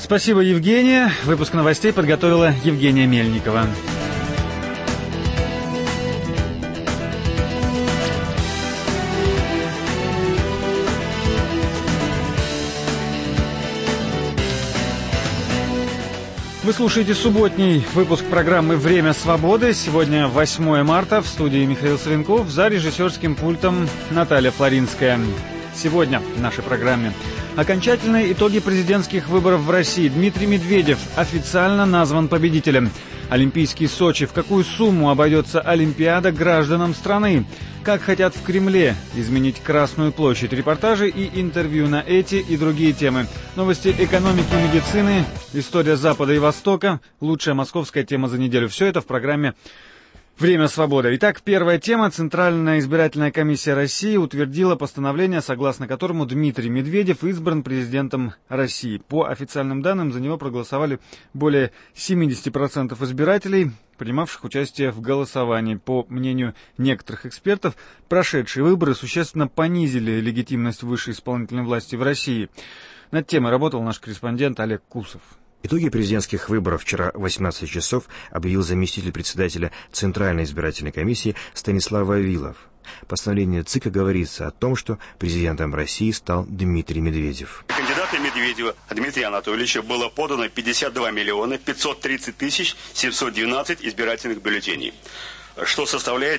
Спасибо, Евгения. Выпуск новостей подготовила Евгения Мельникова. Вы слушаете субботний выпуск программы «Время свободы». Сегодня 8 марта. В студии Михаил Савенков, за режиссерским пультом Наталья Флоринская. Сегодня в нашей программе окончательные итоги президентских выборов в России. Дмитрий Медведев официально назван победителем. Олимпийский Сочи. В какую сумму обойдется Олимпиада гражданам страны? Как хотят в Кремле изменить Красную площадь? Репортажи и интервью на эти и другие темы. Новости экономики и медицины, история Запада и Востока, лучшая московская тема за неделю. Все это в программе «Время свободы». Итак, первая тема. Центральная избирательная комиссия России утвердила постановление, согласно которому Дмитрий Медведев избран президентом России. По официальным данным, за него проголосовали более 70% избирателей, принимавших участие в голосовании. По мнению некоторых экспертов, прошедшие выборы существенно понизили легитимность высшей исполнительной власти в России. Над темой работал наш корреспондент Олег Кусов. Итоги президентских выборов вчера в 18 часов объявил заместитель председателя Центральной избирательной комиссии Станислав Вавилов. В постановлении ЦИКа говорится о том, что президентом России стал Дмитрий Медведев. Кандидата Медведева Дмитрия Анатольевича было подано 52 миллиона 530 тысяч 712 избирательных бюллетеней, что составляет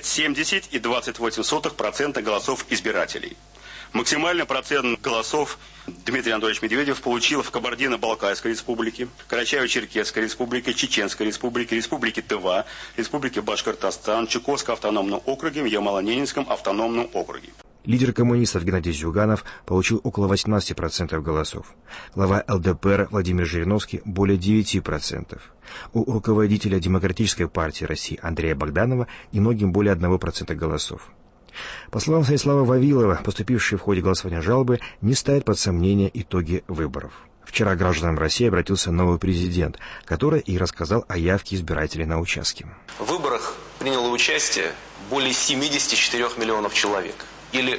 70,28% голосов избирателей. Максимальный процент голосов Дмитрий Анатольевич Медведев получил в Кабардино-Балкарской республике, Карачаево-Черкесской республике, Чеченской республике, республике Тыва, республике Башкортостан, Чукотском автономном округе, Ямало-Ненецком автономном округе. Лидер коммунистов Геннадий Зюганов получил около 18% голосов. Глава ЛДПР Владимир Жириновский более 9%. У руководителя Демократической партии России Андрея Богданова немногим более 1% голосов. По словам Станислава Вавилова, поступившие в ходе голосования жалобы не ставят под сомнение итоги выборов. Вчера гражданам России обратился новый президент, который и рассказал о явке избирателей на участке. В выборах приняло участие более 74 миллионов человек, или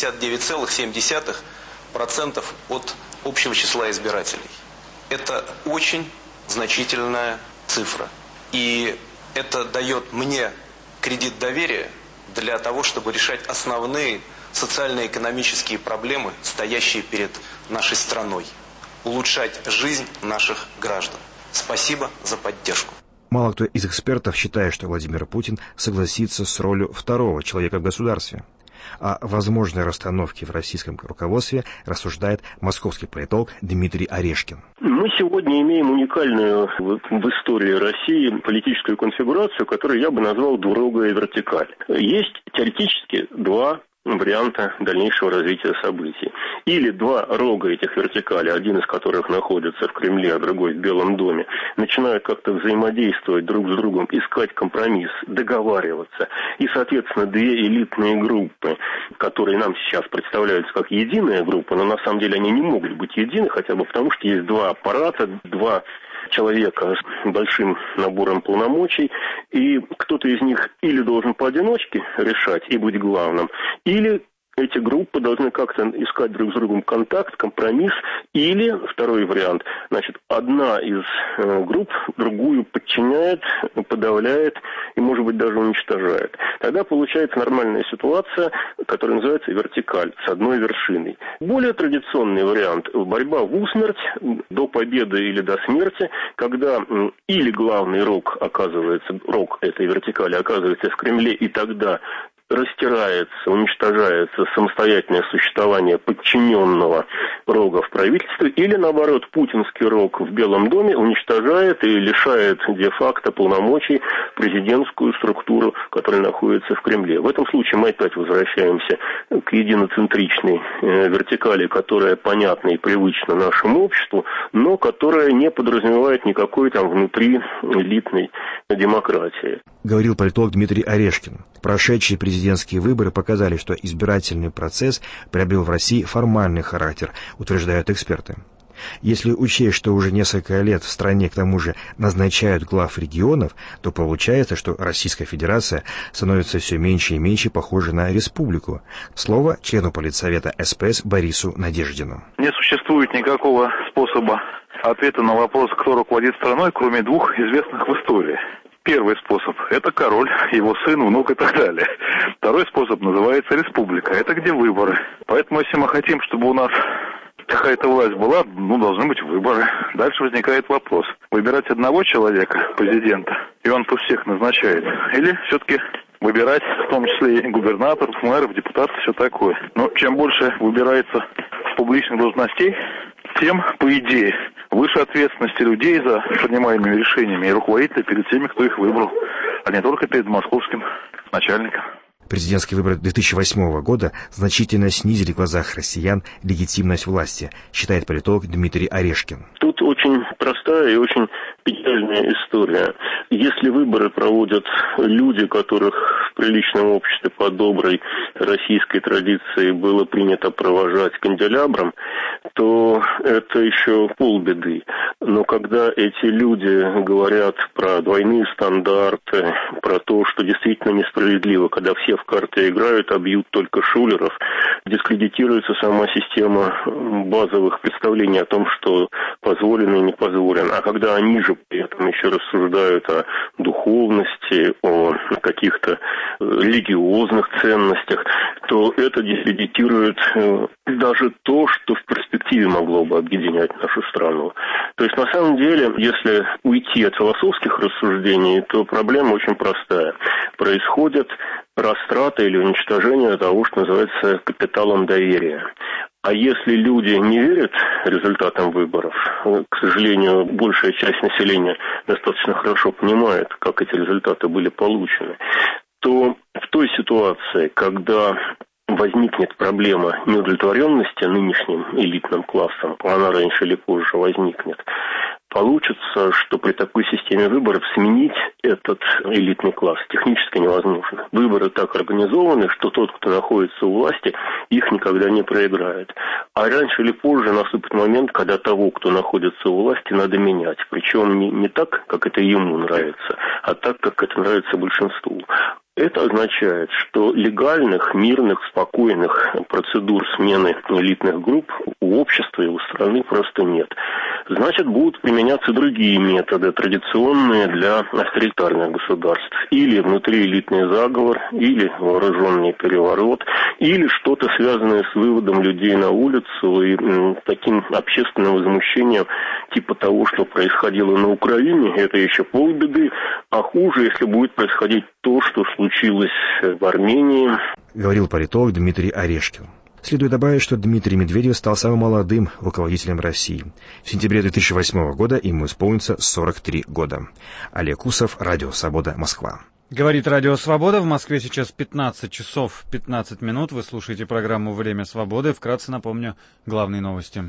69,7% от общего числа избирателей. Это очень значительная цифра. И это дает мне кредит доверия для того, чтобы решать основные социально-экономические проблемы, стоящие перед нашей страной. Улучшать жизнь наших граждан. Спасибо за поддержку. Мало кто из экспертов считает, что Владимир Путин согласится с ролью второго человека в государстве. О возможной расстановке в российском руководстве рассуждает московский политолог Дмитрий Орешкин. Мы сегодня имеем уникальную в истории России политическую конфигурацию, которую я бы назвал двурогая вертикаль. Есть теоретически два варианта дальнейшего развития событий. Или два рога этих вертикалей, один из которых находится в Кремле, а другой в Белом доме, начинают как-то взаимодействовать друг с другом, искать компромисс, договариваться. И, соответственно, две элитные группы, которые нам сейчас представляются как единая группа, но на самом деле они не могут быть едины, хотя бы потому, что есть два аппарата, два человека с большим набором полномочий, и кто-то из них или должен поодиночке решать и быть главным, или эти группы должны как-то искать друг с другом контакт, компромисс, или, второй вариант, значит, одна из групп другую подчиняет, подавляет и, может быть, даже уничтожает. Тогда получается нормальная ситуация, которая называется вертикаль, с одной вершиной. Более традиционный вариант – борьба в усмерть, до победы или до смерти, когда или главный рог этой вертикали оказывается в Кремле, и тогда растирается, уничтожается самостоятельное существование подчиненного рога в правительстве, или, наоборот, путинский рог в Белом доме уничтожает и лишает де-факто полномочий президентскую структуру, которая находится в Кремле. В этом случае мы опять возвращаемся к единоцентричной вертикали, которая понятна и привычна нашему обществу, но которая не подразумевает никакой там внутри элитной демократии. Говорил политолог Дмитрий Орешкин. Прошедшие президентские выборы показали, что избирательный процесс приобрел в России формальный характер, утверждают эксперты. Если учесть, что уже несколько лет в стране к тому же назначают глав регионов, то получается, что Российская Федерация становится все меньше и меньше похожей на республику. Слово члену политсовета СПС Борису Надеждину. Не существует никакого способа ответа на вопрос, кто руководит страной, кроме двух известных в истории. Первый способ – это король, его сын, внук и так далее. Второй способ называется республика. Это где выборы. Поэтому, если мы хотим, чтобы у нас какая-то власть была, должны быть выборы. Дальше возникает вопрос. Выбирать одного человека, президента, и он тут всех назначает? Или все-таки выбирать, в том числе и губернаторов, мэров, депутатов, все такое? Но чем больше выбирается публичных должностей, тем, по идее, выше ответственности людей за принимаемыми решениями и руководителей перед теми, кто их выбрал, а не только перед московским начальником. Президентские выборы 2008 года значительно снизили в глазах россиян легитимность власти, считает политолог Дмитрий Орешкин. Тут очень простая и очень печальная история. Если выборы проводят люди, которых в приличном обществе по доброй российской традиции было принято провожать канделябром, то это еще полбеды. Но когда эти люди говорят про двойные стандарты, про то, что действительно несправедливо, когда все в карты играют, а бьют только шулеров, дискредитируется сама система базовых представлений о том, что позволено и не позволено. А когда они же при этом еще рассуждают о духовности, о каких-то религиозных ценностях, то это дискредитирует даже то, что в перспективе могло бы объединять нашу страну. То есть, на самом деле, если уйти от философских рассуждений, то проблема очень простая. Происходит растрата или уничтожение того, что называется капиталом доверия. А если люди не верят результатам выборов, к сожалению, большая часть населения достаточно хорошо понимает, как эти результаты были получены, то в той ситуации, когда возникнет проблема неудовлетворенности нынешним элитным классом, она раньше или позже возникнет, получится, что при такой системе выборов сменить этот элитный класс технически невозможно. Выборы так организованы, что тот, кто находится у власти, их никогда не проиграет. А раньше или позже наступит момент, когда того, кто находится у власти, надо менять. Причем не так, как это ему нравится, а так, как это нравится большинству. Это означает, что легальных, мирных, спокойных процедур смены элитных групп у общества и у страны просто нет. Значит, будут применяться другие методы, традиционные для авторитарных государств. Или внутриэлитный заговор, или вооруженный переворот, или что-то связанное с выводом людей на улицу и таким общественным возмущением типа того, что происходило на Украине. Это еще полбеды, а хуже, если будет происходить то, что случилось в Армении. Говорил политолог Дмитрий Орешкин. Следует добавить, что Дмитрий Медведев стал самым молодым руководителем России. В сентябре 2008 года ему исполнится 43 года. Олег Усов, Радио Свобода, Москва. Говорит Радио Свобода. В Москве сейчас 15 часов 15 минут. Вы слушаете программу «Время свободы». Вкратце напомню главные новости.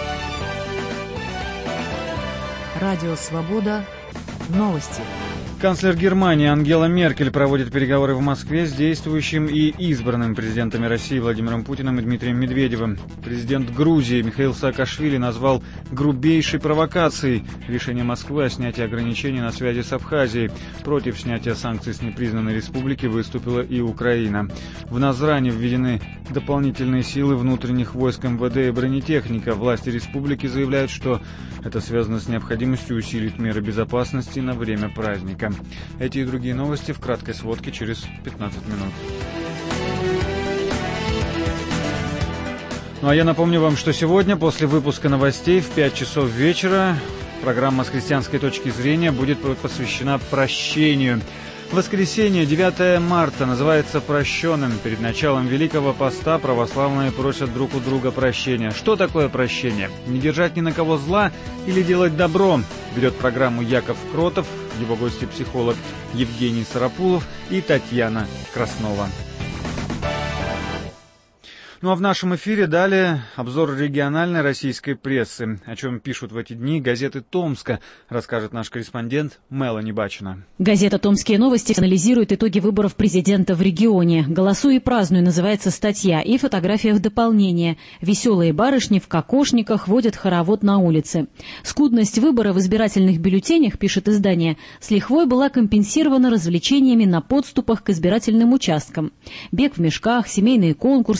Радио Свобода. Новости. Канцлер Германии Ангела Меркель проводит переговоры в Москве с действующим и избранным президентами России Владимиром Путиным и Дмитрием Медведевым. Президент Грузии Михаил Саакашвили назвал грубейшей провокацией решение Москвы о снятии ограничений на связи с Абхазией. Против снятия санкций с непризнанной республики выступила и Украина. В Назране введены дополнительные силы внутренних войск МВД и бронетехника. Власти республики заявляют, что это связано с необходимостью усилить меры безопасности на время праздника. Эти и другие новости в краткой сводке через 15 минут. Ну а я напомню вам, что сегодня после выпуска новостей в 5 часов вечера программа «С христианской точки зрения» будет посвящена прощению. Воскресенье, 9 марта, называется прощенным. Перед началом Великого Поста православные просят друг у друга прощения. Что такое прощение? Не держать ни на кого зла или делать добро? Ведет программу Яков Кротов, его гости психолог Евгений Сарапулов и Татьяна Краснова. Ну а в нашем эфире далее обзор региональной российской прессы. О чем пишут в эти дни газеты Томска, расскажет наш корреспондент Мелани Бачина. Газета «Томские новости» анализирует итоги выборов президента в регионе. «Голосуй и празднуй» называется статья, и фотография в дополнение. Веселые барышни в кокошниках водят хоровод на улице. Скудность выбора в избирательных бюллетенях, пишет издание, с лихвой была компенсирована развлечениями на подступах к избирательным участкам. Бег в мешках, семейные конкурсы, распевание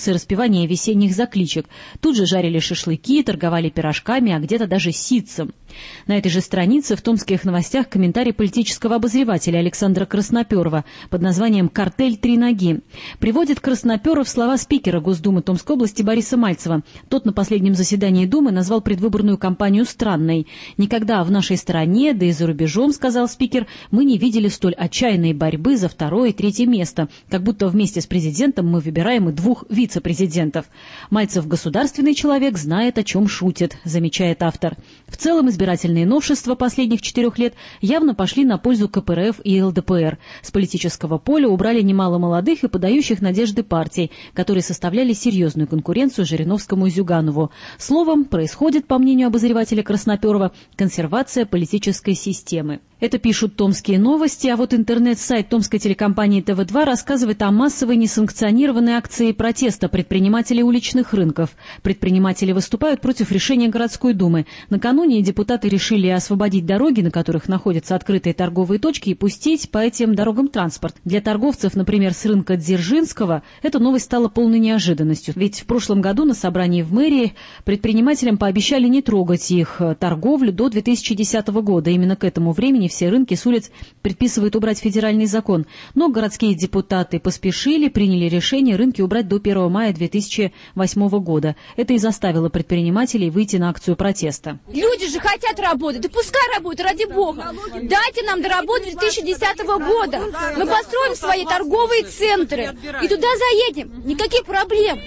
ожидания весенних закличек. Тут же жарили шашлыки, торговали пирожками, а где-то даже ситцем. На этой же странице в томских новостях комментарий политического обозревателя Александра Красноперова под названием «Картель три ноги». Приводит Красноперов слова спикера Госдумы Томской области Бориса Мальцева. Тот на последнем заседании Думы назвал предвыборную кампанию странной. «Никогда в нашей стране, да и за рубежом, — сказал спикер, — мы не видели столь отчаянной борьбы за второе и третье место, как будто вместе с президентом мы выбираем и 2 вице-президентов. Мальцев государственный человек, знает, о чем шутит», замечает автор. В целом избирательные новшества последних 4 лет явно пошли на пользу КПРФ и ЛДПР. С политического поля убрали немало молодых и подающих надежды партий, которые составляли серьезную конкуренцию Жириновскому и Зюганову. Словом, происходит, по мнению обозревателя Красноперова, консервация политической системы. Это пишут томские новости, а вот интернет-сайт томской телекомпании ТВ2 рассказывает о массовой несанкционированной акции протеста предпринимателей уличных рынков. Предприниматели выступают против решения городской думы. Накануне депутаты решили освободить дороги, на которых находятся открытые торговые точки, и пустить по этим дорогам транспорт. Для торговцев, например, с рынка Дзержинского, эта новость стала полной неожиданностью. Ведь в прошлом году на собрании в мэрии предпринимателям пообещали не трогать их торговлю до 2010 года. Именно к этому времени все рынки с улиц предписывает убрать федеральный закон. Но городские депутаты поспешили, приняли решение рынки убрать до 1 мая 2008 года. Это и заставило предпринимателей выйти на акцию протеста. Люди же хотят работать, да пускай работают, ради бога. Дайте нам доработать 2010 года. Мы построим свои торговые центры и туда заедем. Никаких проблем.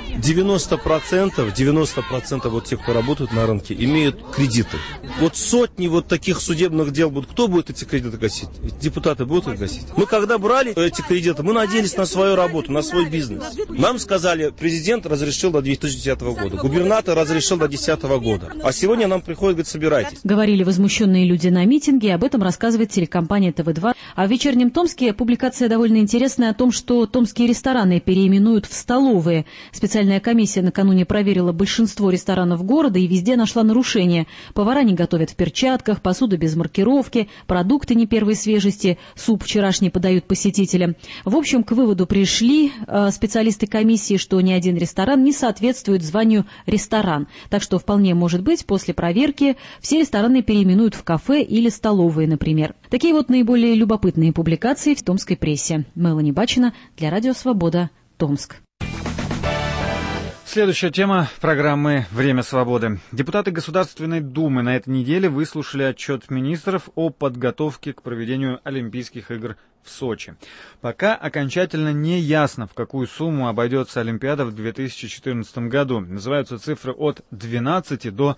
90% вот тех, кто работает на рынке, имеют кредиты. Вот сотни вот таких судебных дел будут. Кто будет эти кредиты гасить? Депутаты будут их гасить? Мы когда брали эти кредиты, мы надеялись на свою работу, на свой бизнес. Нам сказали, президент разрешил до 2010 года, губернатор разрешил до 2010 года. А сегодня нам приходит, говорит, собирайтесь. Говорили возмущенные люди на митинге, об этом рассказывает телекомпания ТВ2. А в «Вечернем Томске» публикация довольно интересная о том, что томские рестораны переименуют в столовые. Специальная комиссия накануне проверила большинство ресторанов города и везде нашла нарушения. Повара не готовят в перчатках, посуда без маркировки, продукты не первой свежести, суп вчерашний подают посетителям. В общем, к выводу пришли специалисты комиссии, что ни один ресторан не соответствует званию ресторан. Так что вполне может быть, после проверки все рестораны переименуют в кафе или столовые, например. Такие вот наиболее любопытные публикации в томской прессе. Мелани Бачина для Радио Свобода, Томск. Следующая тема программы «Время свободы». Депутаты Государственной Думы на этой неделе выслушали отчет министров о подготовке к проведению Олимпийских игр в Сочи. Пока окончательно не ясно, в какую сумму обойдется Олимпиада в 2014 году. Называются цифры от 12 до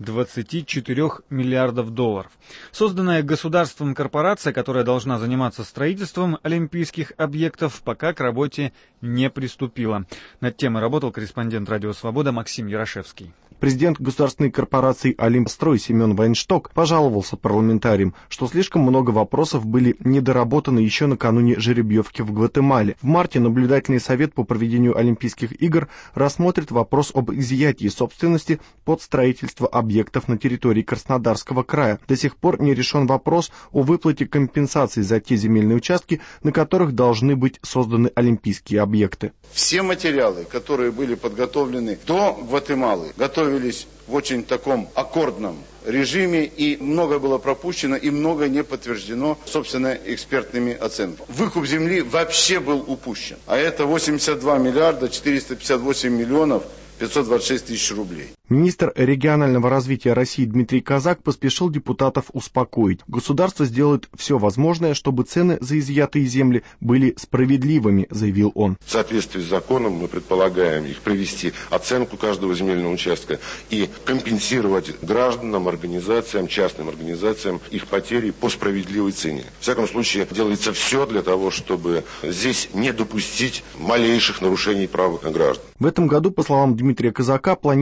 24 миллиардов долларов. Созданная государством корпорация, которая должна заниматься строительством олимпийских объектов, пока к работе не приступила. Над темой работал корреспондент «Радио Свобода» Максим Ярошевский. Президент государственной корпорации «Олимпстрой» Семен Вайншток пожаловался парламентариям, что слишком много вопросов были недоработаны еще накануне жеребьевки в Гватемале. В марте наблюдательный совет по проведению Олимпийских игр рассмотрит вопрос об изъятии собственности под строительство объектов на территории Краснодарского края. До сих пор не решен вопрос о выплате компенсаций за те земельные участки, на которых должны быть созданы олимпийские объекты. Все материалы, которые были подготовлены до Гватемалы, готовились в очень таком аккордном режиме, и многое было пропущено, и многое не подтверждено, собственно, экспертными оценками. Выкуп земли вообще был упущен, а это 82 миллиарда 458 миллионов 526 тысяч рублей. Министр регионального развития России Дмитрий Казак поспешил депутатов успокоить. Государство сделает все возможное, чтобы цены за изъятые земли были справедливыми, заявил он. В соответствии с законом мы предполагаем их провести оценку каждого земельного участка и компенсировать гражданам, организациям, частным организациям их потери по справедливой цене. В всяком случае, делается все для того, чтобы здесь не допустить малейших нарушений прав граждан. В этом году, по словам Дмитрия Казака, планируется оформление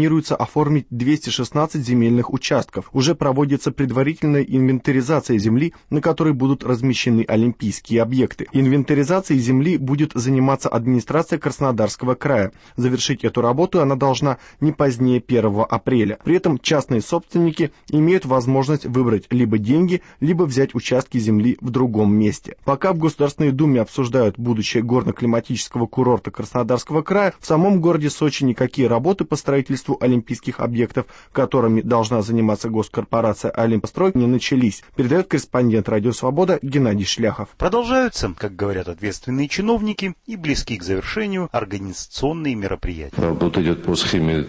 оформить 216 земельных участков. Уже проводится предварительная инвентаризация земли, на которой будут размещены олимпийские объекты. Инвентаризацией земли будет заниматься администрация Краснодарского края. Завершить эту работу она должна не позднее 1 апреля. При этом частные собственники имеют возможность выбрать либо деньги, либо взять участки земли в другом месте. Пока в Государственной Думе обсуждают будущее горно-климатического курорта Краснодарского края, в самом городе Сочи никакие работы по строительству олимпийских объектов, которыми должна заниматься госкорпорация «Олимпстрой», не начались, передает корреспондент «Радио Свобода» Геннадий Шляхов. Продолжаются, как говорят ответственные чиновники, и близки к завершению организационные мероприятия. Работа идет по схеме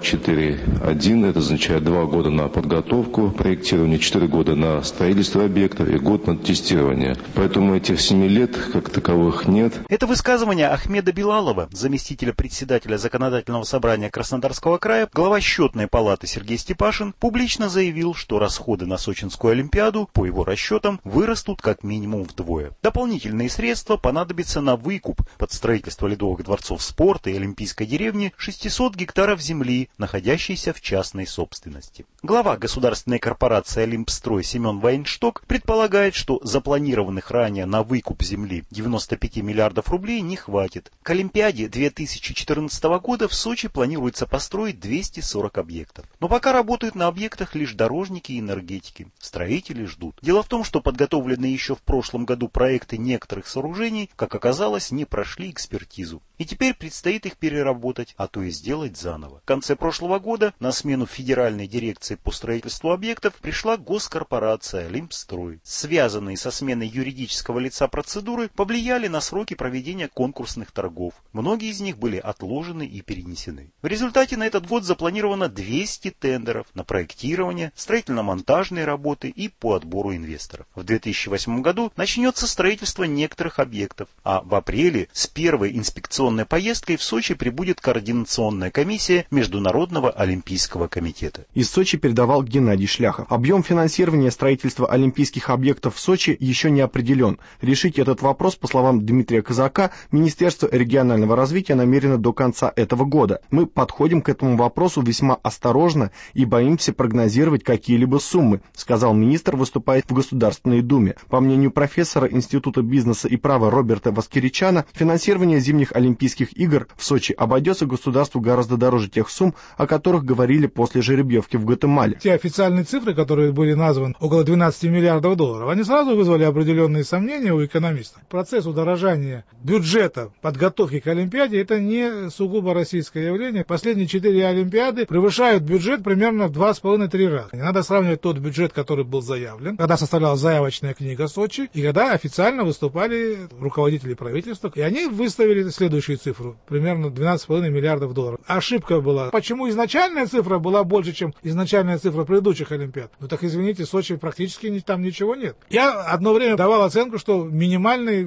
2-4-1, это означает 2 года на подготовку проектирования, 4 года на строительство объекта и год на тестирование. Поэтому этих 7 лет как таковых нет. Это высказывание Ахмеда Билалова, заместителя председателя Законодательного собрания Краснодарского края, глава счетной палаты Сергей Степашин, публично заявил, что расходы на Сочинскую Олимпиаду, по его расчетам, вырастут как минимум вдвое. Дополнительные средства понадобятся на выкуп под строительство ледовых дворцов спорта и Олимпийской деревни 600 гектаров земли, находящейся в частной собственности. Глава государственной корпорации «Олимпстрой» Семен Вайншток предполагает, что запланированных ранее на выкуп земли 95 миллиардов рублей не хватит. К Олимпиаде 2014 года в Сочи планируется построить 240 объектов. Но пока работают на объектах лишь дорожники и энергетики. Строители ждут. Дело в том, что подготовленные еще в прошлом году проекты некоторых сооружений, как оказалось, не прошли экспертизу. И теперь предстоит их переработать, а то и сделать заново. В конце прошлого года на смену Федеральной дирекции по строительству объектов пришла госкорпорация «Олимпстрой». Связанные со сменой юридического лица процедуры повлияли на сроки проведения конкурсных торгов. Многие из них были отложены и перенесены. В результате на этот год запланировано 200 тендеров на проектирование, строительно-монтажные работы и по отбору инвесторов. В 2008 году начнется строительство некоторых объектов, а в апреле с первой инспекционной поездкой в Сочи прибудет координационная комиссия Международного олимпийского комитета. Из Сочи передавал Геннадий Шляхов. Объем финансирования строительства олимпийских объектов в Сочи еще не определен. Решить этот вопрос, по словам Дмитрия Казака, Министерство регионального развития намерено до конца этого года. Мы подходим к этому вопросу весьма осторожно и боимся прогнозировать какие-либо суммы, сказал министр, выступая в Государственной Думе. По мнению профессора Института бизнеса и права Роберта Воскеричана, финансирование зимних Олимпийских игр в Сочи обойдется государству гораздо дороже тех сумм, о которых говорили после жеребьевки в Гватемале. Те официальные цифры, которые были названы, около 12 миллиардов долларов, они сразу вызвали определенные сомнения у экономистов. Процесс удорожания бюджета подготовки к Олимпиаде – это не сугубо российское явление. Последние 4 Олимпиады превышают бюджет примерно в 2,5-3 раза. Не надо сравнивать тот бюджет, который был заявлен, когда составлялась заявочная книга Сочи, и когда официально выступали руководители правительства, и они выставили следующую цифру, примерно 12,5 миллиардов долларов. Ошибка была. Почему изначальная цифра была больше, чем изначальная цифра предыдущих Олимпиад? Ну так извините, Сочи практически там ничего нет. Я одно время давал оценку, что минимальный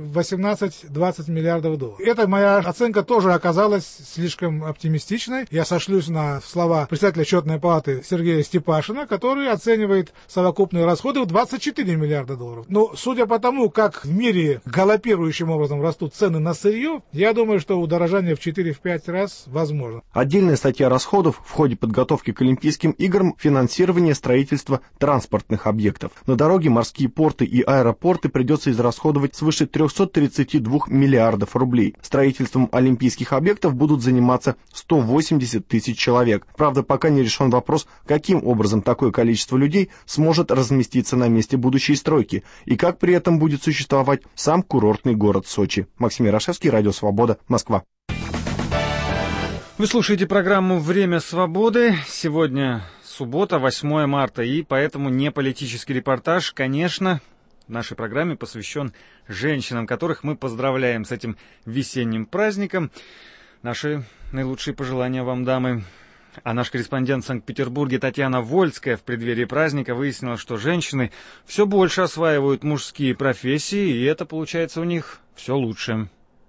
18-20 миллиардов долларов. Эта моя оценка тоже оказалась слишком оптимистичной. Я сошлюсь на слова председателя счетной палаты Сергея Степашина, который оценивает совокупные расходы в 24 миллиарда долларов. Но судя по тому, как в мире галопирующим образом растут цены на сырье, я думаю, что удорожание в 4-5 раз возможно. Отдельная статья расходов в ходе подготовки к Олимпийским играм – финансирование строительства транспортных объектов. На дороге, морские порты и аэропорты придется израсходовать свыше 332 миллиардов рублей. Строительством олимпийских объектов будут заниматься 180 тысяч человек. Правда, пока не решен вопрос, каким образом такое количество людей сможет разместиться на месте будущей стройки и как при этом будет существовать сам курортный город Сочи. Максим Ярошевский, Радио Свобода, Москва. Вы слушаете программу «Время свободы». Сегодня суббота, 8 марта, и поэтому не политический репортаж, конечно, в нашей программе посвящен женщинам, которых мы поздравляем с этим весенним праздником. Наши наилучшие пожелания вам, дамы. А наш корреспондент в Санкт-Петербурге Татьяна Вольская в преддверии праздника выяснила, что женщины все больше осваивают мужские профессии, и это получается у них все лучше.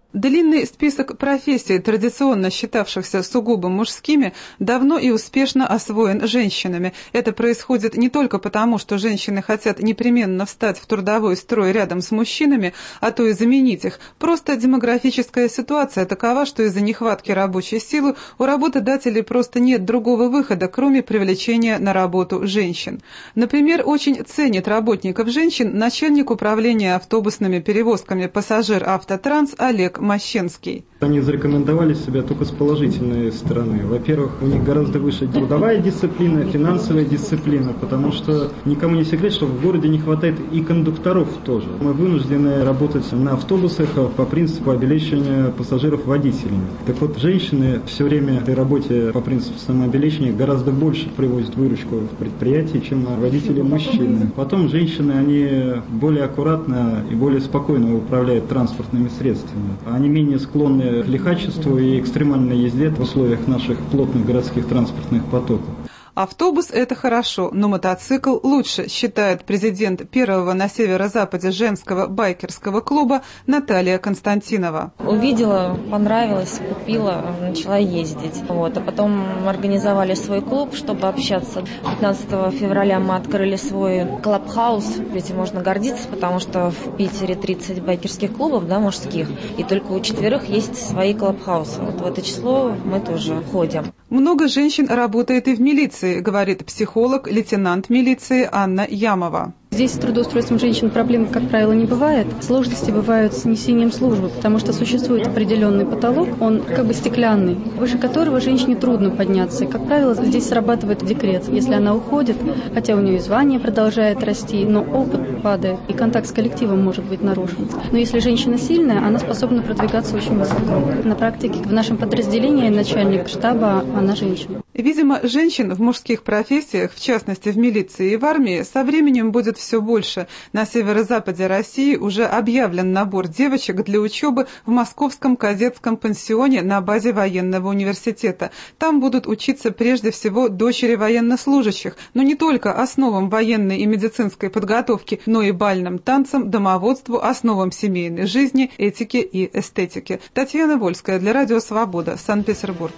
Длинный список профессий, традиционно считавшихся сугубо мужскими, давно и успешно освоен женщинами. Это происходит не только потому, что женщины хотят непременно встать в трудовой строй рядом с мужчинами, а то и заменить их. Просто демографическая ситуация такова, что из-за нехватки рабочей силы у работодателей просто нет другого выхода, кроме привлечения на работу женщин. Например, очень ценит работников женщин начальник управления автобусными перевозками «Пассажир Автотранс» Олег Мощенский. Они зарекомендовали себя только с положительной стороны. Во-первых, у них гораздо выше трудовая дисциплина, финансовая дисциплина, потому что никому не секрет, что в городе не хватает и кондукторов тоже. Мы вынуждены работать на автобусах по принципу обеспечения пассажиров водителями. Так вот, женщины все время при работе по принципу самообеспечения гораздо больше привозят выручку в предприятии, чем водители-мужчины. Потом женщины, они более аккуратно и более спокойно управляют транспортными средствами. Они менее склонны к лихачеству и экстремальной езде в условиях наших плотных городских транспортных потоков. Автобус – это хорошо, но мотоцикл лучше, считает президент первого на северо-западе женского байкерского клуба Наталья Константинова. Увидела, понравилось, купила, начала ездить. А потом организовали свой клуб, чтобы общаться. 15 февраля мы открыли свой клабхаус. Этим можно гордиться, потому что в Питере 30 байкерских клубов, мужских, и только у 4 есть свои клабхаусы. В это число мы тоже ходим. Много женщин работает и в милиции, говорит психолог, лейтенант милиции Анна Ямова. Здесь с трудоустройством женщин проблем, как правило, не бывает. Сложности бывают с несением службы, потому что существует определенный потолок, он как бы стеклянный, выше которого женщине трудно подняться. И, как правило, здесь срабатывает декрет. Если она уходит, хотя у нее и звание продолжает расти, но опыт падает, и контакт с коллективом может быть нарушен. Но если женщина сильная, она способна продвигаться очень высоко. На практике в нашем подразделении начальник штаба, она женщина. Видимо, женщин в мужских профессиях, в частности в милиции и в армии, со временем будет все больше. На северо-западе России уже объявлен набор девочек для учебы в Московском кадетском пансионе на базе военного университета. Там будут учиться прежде всего дочери военнослужащих, но не только основам военной и медицинской подготовки, но и бальным танцам, домоводству, основам семейной жизни, этике и эстетике. Татьяна Вольская для Радио Свобода, Санкт-Петербург.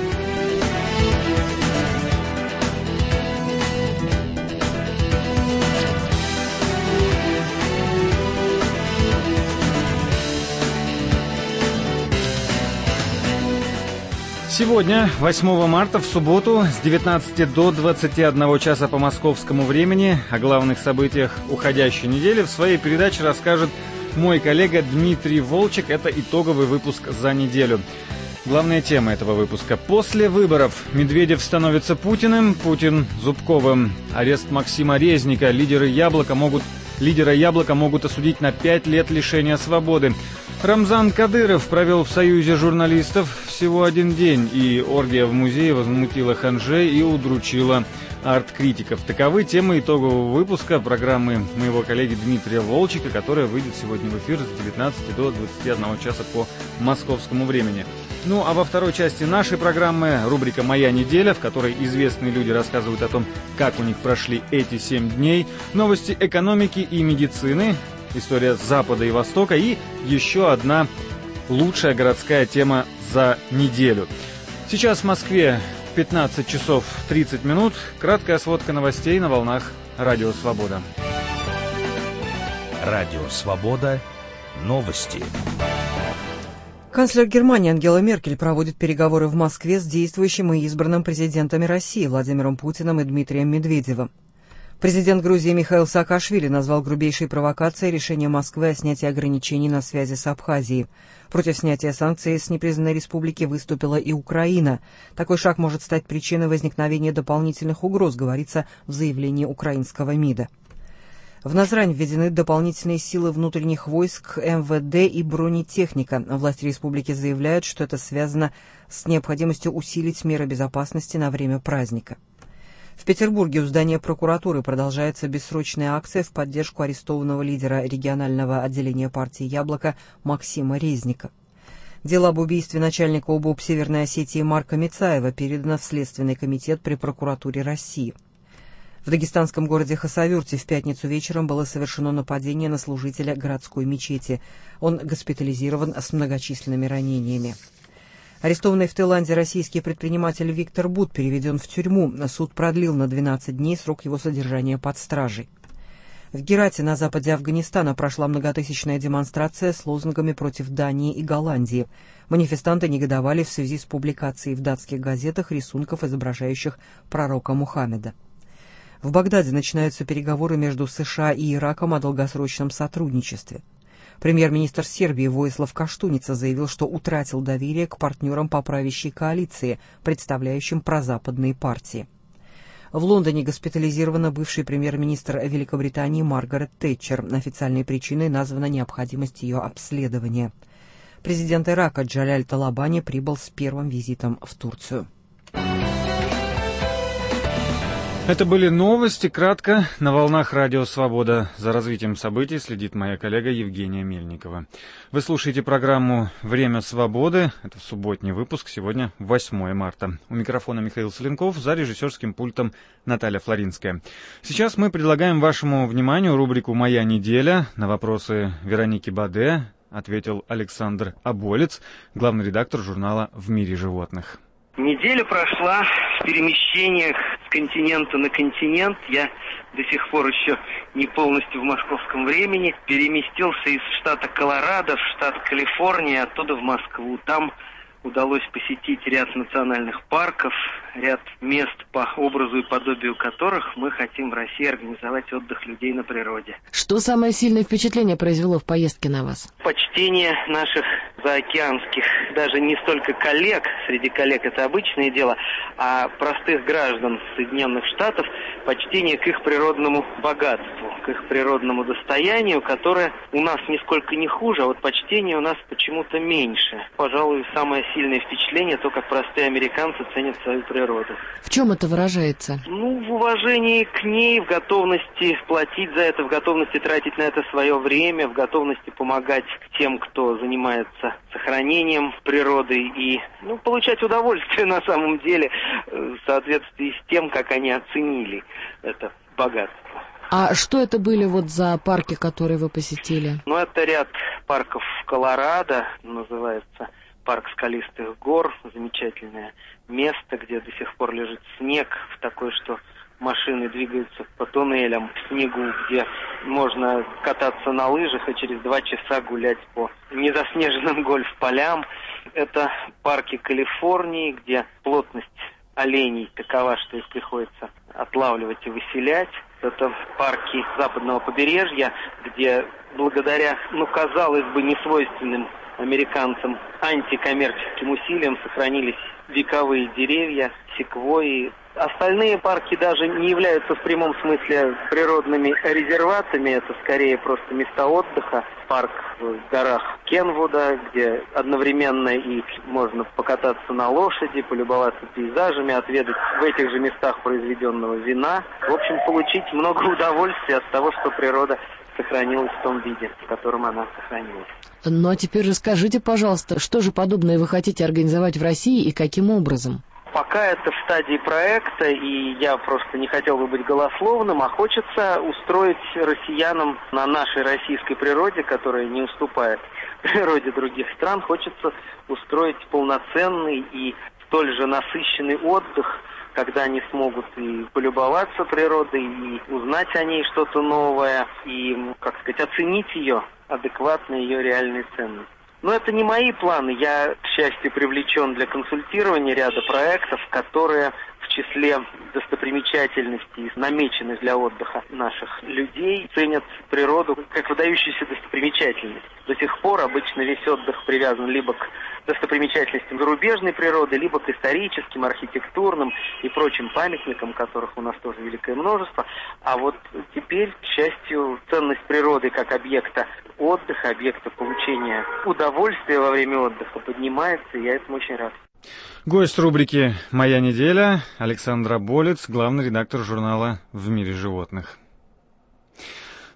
Сегодня, 8 марта, в субботу, с 19 до 21 часа по московскому времени о главных событиях уходящей недели в своей передаче расскажет мой коллега Дмитрий Волчек. Это итоговый выпуск за неделю. Главная тема этого выпуска. После выборов Медведев становится Путиным, Путин Зубковым. Арест Максима Резника, лидера Яблока могут осудить на 5 лет лишения свободы. Рамзан Кадыров провел в Союзе журналистов всего 1 день, и оргия в музее возмутила ханжей и удручила арт-критиков. Таковы темы итогового выпуска программы моего коллеги Дмитрия Волчика, которая выйдет сегодня в эфир с 19 до 21 часа по московскому времени. Ну а во второй части нашей программы рубрика «Моя неделя», в которой известные люди рассказывают о том, как у них прошли эти 7 дней, новости экономики и медицины, история Запада и Востока и еще одна лучшая городская тема за неделю. Сейчас в Москве 15 часов 30 минут. Краткая сводка новостей на волнах Радио Свобода. Радио Свобода. Новости. Канцлер Германии Ангела Меркель проводит переговоры в Москве с действующим и избранным президентами России Владимиром Путиным и Дмитрием Медведевым. Президент Грузии Михаил Саакашвили назвал грубейшей провокацией решение Москвы о снятии ограничений на связи с Абхазией. Против снятия санкций с непризнанной республики выступила и Украина. Такой шаг может стать причиной возникновения дополнительных угроз, говорится в заявлении украинского МИДа. В Назрань введены дополнительные силы внутренних войск, МВД и бронетехника. Власти республики заявляют, что это связано с необходимостью усилить меры безопасности на время праздника. В Петербурге у здания прокуратуры продолжается бессрочная акция в поддержку арестованного лидера регионального отделения партии «Яблоко» Максима Резника. Дело об убийстве начальника ОБУП Северной Осетии Марка Мицаева передано в Следственный комитет при прокуратуре России. В В дагестанском городе Хасавюрте в пятницу вечером было совершено нападение на служителя городской мечети. Он госпитализирован с многочисленными ранениями. Арестованный в Таиланде российский предприниматель Виктор Бут переведен в тюрьму. Суд продлил на 12 дней срок его содержания под стражей. В Герате на западе Афганистана прошла многотысячная демонстрация с лозунгами против Дании и Голландии. Манифестанты негодовали в связи с публикацией в датских газетах рисунков, изображающих пророка Мухаммеда. В Багдаде начинаются переговоры между США и Ираком о долгосрочном сотрудничестве. Премьер-министр Сербии Воислав Каштуница заявил, что утратил доверие к партнерам по правящей коалиции, представляющим прозападные партии. В Лондоне госпитализирована бывший премьер-министр Великобритании Маргарет Тэтчер. Официальной причиной названа необходимость ее обследования. Президент Ирака Джаляль Талабани прибыл с первым визитом в Турцию. Это были новости, кратко, на волнах Радио Свобода. За развитием событий следит моя коллега Евгения Мельникова. Вы слушаете программу «Время свободы». Это субботний выпуск, сегодня 8 марта. У микрофона Михаил Соленков, за режиссерским пультом Наталья Флоринская. Сейчас мы предлагаем вашему вниманию рубрику «Моя неделя». На вопросы Вероники Баде ответил Александр Аболец, главный редактор журнала «В мире животных». Неделя прошла в перемещениях с континента на континент. Я до сих пор еще не полностью в московском времени. Переместился из штата Колорадо в штат Калифорния, оттуда в Москву. Там удалось посетить ряд национальных парков, ряд мест по образу и подобию которых мы хотим в России организовать отдых людей на природе. Что самое сильное впечатление произвело в поездке на вас? Почтение наших заокеанских, даже не столько коллег, среди коллег это обычное дело, а простых граждан Соединенных Штатов, почтение к их природному богатству, к их природному достоянию, которое у нас нисколько не хуже, а вот почтение у нас почему-то меньше. Пожалуй, самое сильное впечатление то, как простые американцы ценят свою природу. В чем это выражается? В уважении к ней, в готовности платить за это, в готовности тратить на это свое время, в готовности помогать тем, кто занимается сохранением природы и получать удовольствие на самом деле в соответствии с тем, как они оценили это богатство. А что это были за парки, которые вы посетили? Это ряд парков в Колорадо, называется парк Скалистых гор, замечательное место, где до сих пор лежит снег, в такой, что машины двигаются по туннелям в снегу, где можно кататься на лыжах и через 2 часа гулять по незаснеженным гольф-полям. Это парки Калифорнии, где плотность оленей такова, что их приходится отлавливать и выселять. Это парки западного побережья, где благодаря, казалось бы, несвойственным американцам антикоммерческим усилиям сохранились вековые деревья, секвойи. Остальные парки даже не являются в прямом смысле природными резерватами, это скорее просто места отдыха. Парк в горах Кенвуда, где одновременно и можно покататься на лошади, полюбоваться пейзажами, отведать в этих же местах произведенного вина. В общем, получить много удовольствия от того, что природа сохранилась в том виде, в котором она сохранилась. А теперь расскажите, пожалуйста, что же подобное вы хотите организовать в России и каким образом? Пока это в стадии проекта, и я просто не хотел бы быть голословным, а хочется устроить россиянам на нашей российской природе, которая не уступает природе других стран, хочется устроить полноценный и столь же насыщенный отдых, когда они смогут и полюбоваться природой, и узнать о ней что-то новое, и, оценить ее, адекватно ее реальные ценности. Но это не мои планы. Я, к счастью, привлечен для консультирования ряда проектов, которые в числе достопримечательностей, намеченных для отдыха наших людей, ценят природу как выдающуюся достопримечательность. До сих пор обычно весь отдых привязан либо к достопримечательностям зарубежной природы, либо к историческим, архитектурным и прочим памятникам, которых у нас тоже великое множество. А вот теперь, к счастью, ценность природы как объекта отдыха, объекта получения удовольствия во время отдыха поднимается, и я этому очень рад. Гость рубрики «Моя неделя» Александр Аболец, главный редактор журнала «В мире животных».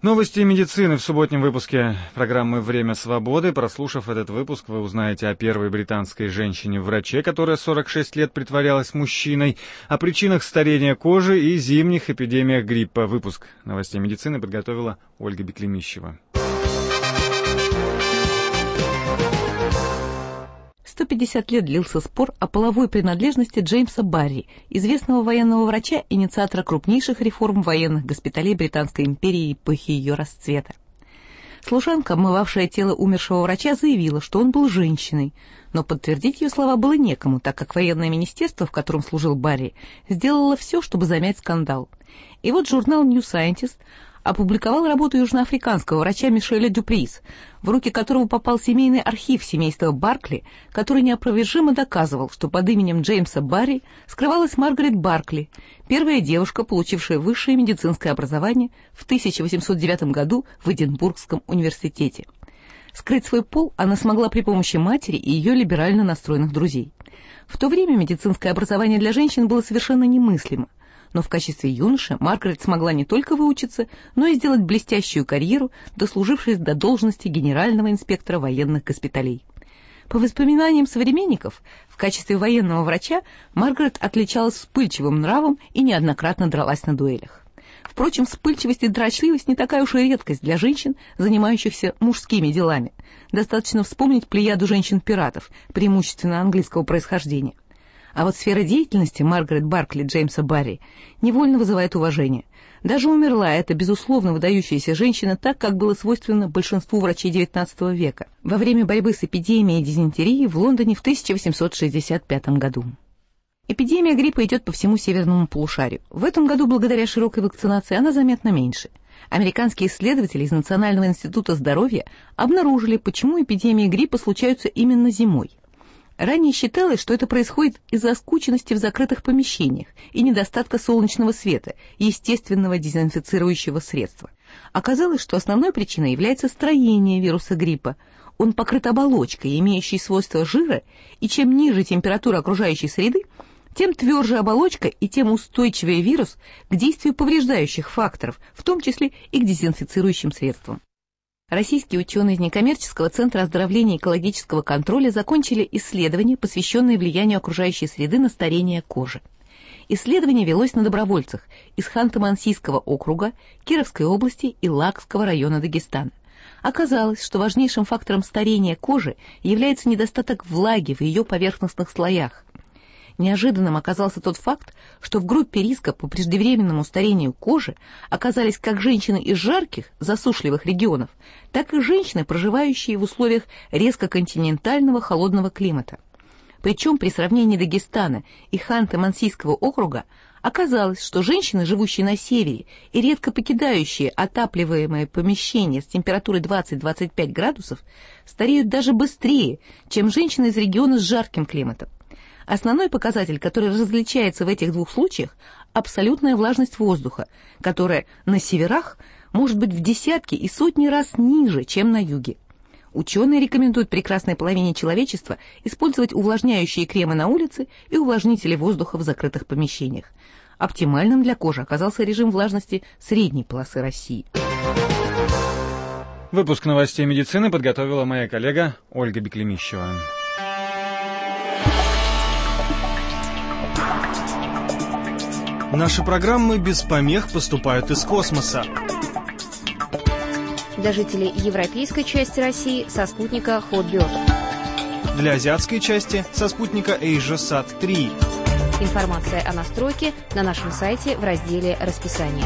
Новости медицины в субботнем выпуске программы «Время свободы». Прослушав этот выпуск, вы узнаете о первой британской женщине-враче, которая 46 лет притворялась мужчиной, о причинах старения кожи и зимних эпидемиях гриппа. Выпуск новостей медицины подготовила Ольга Беклемищева. 150 лет длился спор о половой принадлежности Джеймса Барри, известного военного врача, инициатора крупнейших реформ военных госпиталей Британской империи эпохи ее расцвета. Служанка, обмывавшая тело умершего врача, заявила, что он был женщиной, но подтвердить ее слова было некому, так как военное министерство, в котором служил Барри, сделало все, чтобы замять скандал. И вот журнал New Scientist опубликовал работу южноафриканского врача Мишеля Дюприс, в руки которого попал семейный архив семейства Баркли, который неопровержимо доказывал, что под именем Джеймса Барри скрывалась Маргарет Баркли, первая девушка, получившая высшее медицинское образование в 1809 году в Эдинбургском университете. Скрыть свой пол она смогла при помощи матери и ее либерально настроенных друзей. В то время медицинское образование для женщин было совершенно немыслимо. Но в качестве юноши Маргарет смогла не только выучиться, но и сделать блестящую карьеру, дослужившись до должности генерального инспектора военных госпиталей. По воспоминаниям современников, в качестве военного врача Маргарет отличалась вспыльчивым нравом и неоднократно дралась на дуэлях. Впрочем, вспыльчивость и дрочливость не такая уж и редкость для женщин, занимающихся мужскими делами. Достаточно вспомнить плеяду женщин-пиратов, преимущественно английского происхождения. А вот сфера деятельности Маргарет Баркли Джеймса Барри невольно вызывает уважение. Даже умерла эта, безусловно, выдающаяся женщина так, как было свойственно большинству врачей XIX века, во время борьбы с эпидемией дизентерии в Лондоне в 1865 году. Эпидемия гриппа идет по всему северному полушарию. В этом году, благодаря широкой вакцинации, она заметно меньше. Американские исследователи из Национального института здоровья обнаружили, почему эпидемии гриппа случаются именно зимой. Ранее считалось, что это происходит из-за скученности в закрытых помещениях и недостатка солнечного света и естественного дезинфицирующего средства. Оказалось, что основной причиной является строение вируса гриппа. Он покрыт оболочкой, имеющей свойства жира, и чем ниже температура окружающей среды, тем тверже оболочка и тем устойчивее вирус к действию повреждающих факторов, в том числе и к дезинфицирующим средствам. Российские ученые из некоммерческого центра оздоровления и экологического контроля закончили исследование, посвященное влиянию окружающей среды на старение кожи. Исследование велось на добровольцах из Ханты-Мансийского округа, Кировской области и Лакского района Дагестана. Оказалось, что важнейшим фактором старения кожи является недостаток влаги в ее поверхностных слоях. Неожиданным оказался тот факт, что в группе риска по преждевременному старению кожи оказались как женщины из жарких, засушливых регионов, так и женщины, проживающие в условиях резко континентального холодного климата. Причем при сравнении Дагестана и Ханты-Мансийского округа оказалось, что женщины, живущие на севере и редко покидающие отапливаемое помещение с температурой 20-25 градусов, стареют даже быстрее, чем женщины из региона с жарким климатом. Основной показатель, который различается в этих двух случаях, абсолютная влажность воздуха, которая на северах может быть в десятки и сотни раз ниже, чем на юге. Ученые рекомендуют прекрасной половине человечества использовать увлажняющие кремы на улице и увлажнители воздуха в закрытых помещениях. Оптимальным для кожи оказался режим влажности средней полосы России. Выпуск новостей медицины подготовила моя коллега Ольга Беклемищева. Наши программы без помех поступают из космоса. Для жителей европейской части России со спутника Hotbird. Для азиатской части со спутника AsiaSat 3. Информация о настройке на нашем сайте в разделе «Расписание».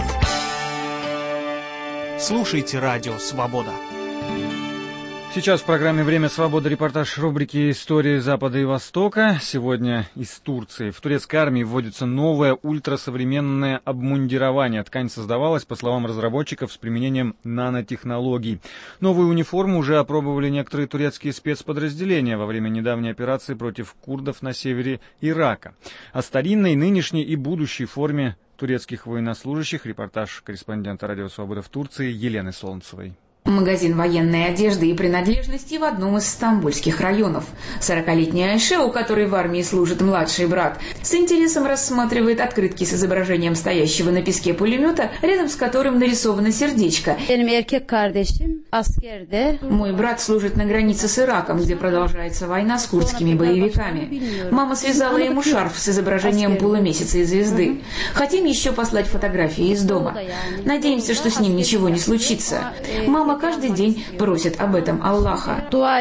Слушайте Радио Свобода. Сейчас в программе «Время свободы» репортаж рубрики «Истории Запада и Востока». Сегодня из Турции. В турецкой армии вводится новое ультрасовременное обмундирование. Ткань создавалась, по словам разработчиков, с применением нанотехнологий. Новую униформу уже опробовали некоторые турецкие спецподразделения во время недавней операции против курдов на севере Ирака. О старинной, нынешней и будущей форме турецких военнослужащих репортаж корреспондента «Радио Свобода» в Турции Елены Солнцевой. Магазин военной одежды и принадлежностей в одном из стамбульских районов. 40-летняя Айше, у которой в армии служит младший брат, с интересом рассматривает открытки с изображением стоящего на песке пулемета, рядом с которым нарисовано сердечко. Мой брат служит на границе с Ираком, где продолжается война с курдскими боевиками. Мама связала ему шарф с изображением полумесяца и звезды. Хотим еще послать фотографии из дома. Надеемся, что с ним ничего не случится. Мама каждый день просит об этом Аллаха.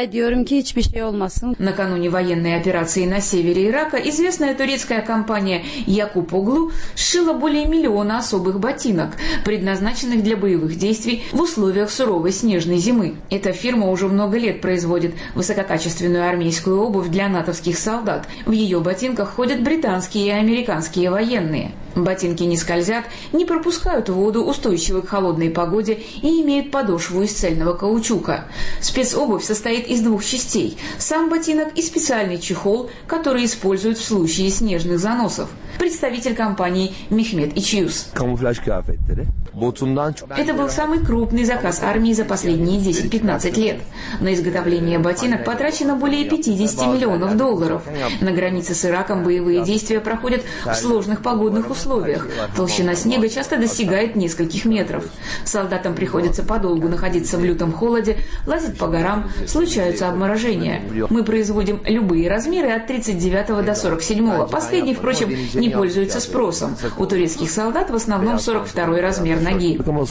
Накануне военной операции на севере Ирака известная турецкая компания Якупоглу сшила более 1 миллиона особых ботинок, предназначенных для боевых действий в условиях суровой снежной зимы. Эта фирма уже много лет производит высококачественную армейскую обувь для натовских солдат. В ее ботинках ходят британские и американские военные. Ботинки не скользят, не пропускают воду, устойчивы к холодной погоде и имеют подошву из цельного каучука. Спецобувь состоит из 2 частей – сам ботинок и специальный чехол, который используют в случае снежных заносов. Представитель компании Мехмед Ичиюс. Это был самый крупный заказ армии за последние 10-15 лет. На изготовление ботинок потрачено более $50 миллионов. На границе с Ираком боевые действия проходят в сложных погодных условиях. Толщина снега часто достигает нескольких метров. Солдатам приходится подолгу находиться в лютом холоде, лазить по горам, случаются обморожения. Мы производим любые размеры от 39 до 47. Последний, впрочем, не пользуется спросом. У турецких солдат в основном 42 размер ноги. В